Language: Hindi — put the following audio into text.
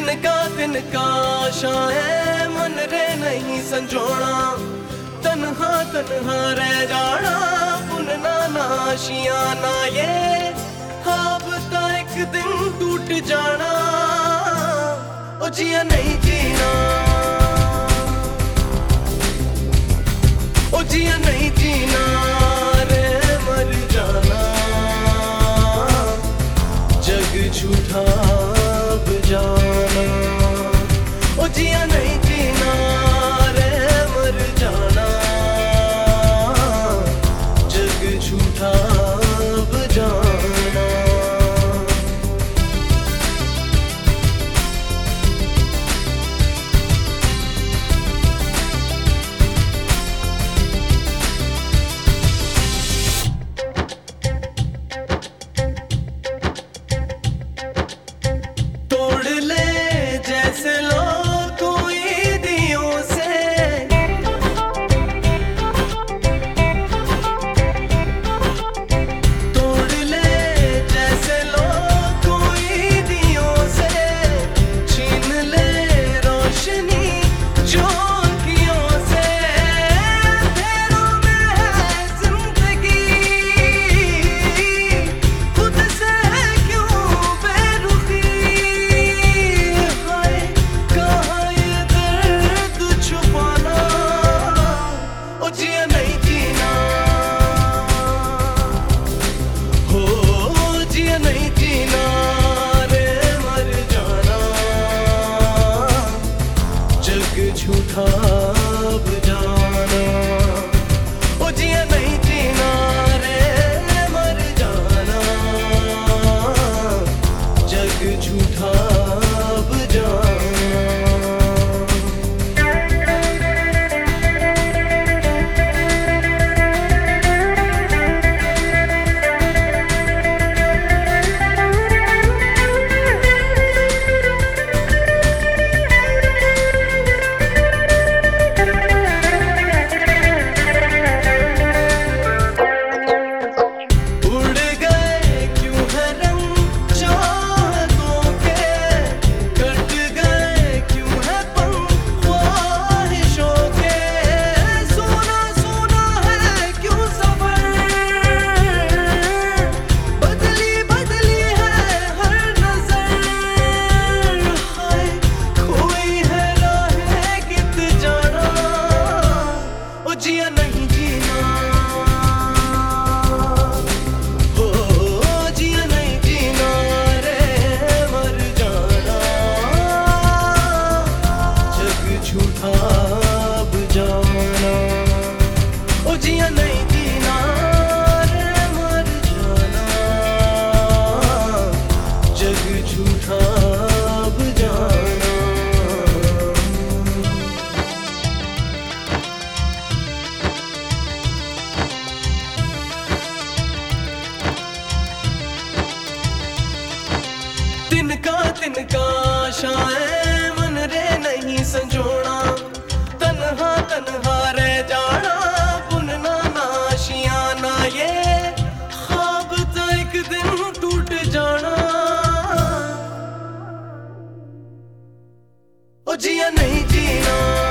तिनका शाये मन रे नहीं संजोना, तन्हा तन्हा रह जाना, बुनना नाशियाना ये ख्वाब एक दिन टूट जाना। ओ जिया नहीं जीना, ओ जिया नहीं जीना रे मर जाना, जग झूठा अब जाना। ओ जिया नहीं जीना रे मर जाना, जग झूठा अब जाना। झूठा अब जाना, ओ जिया नहीं जीना रे मर जाना, जग झूठा अब जाना। जिया नहीं जीना, हो जिया नहीं जीना रे मर जाना, जग झूठा अब जाना। ओ जिया नहीं जीना रे मर जाना, जग झूठा अब जाना। तिनका शाये मन रे नहीं संजोना, तन्हा तन्हा रह जाना, बुनना नाशियाना ये ख्वाब एक दिन टूट जाना। ओ जिया नहीं जीना।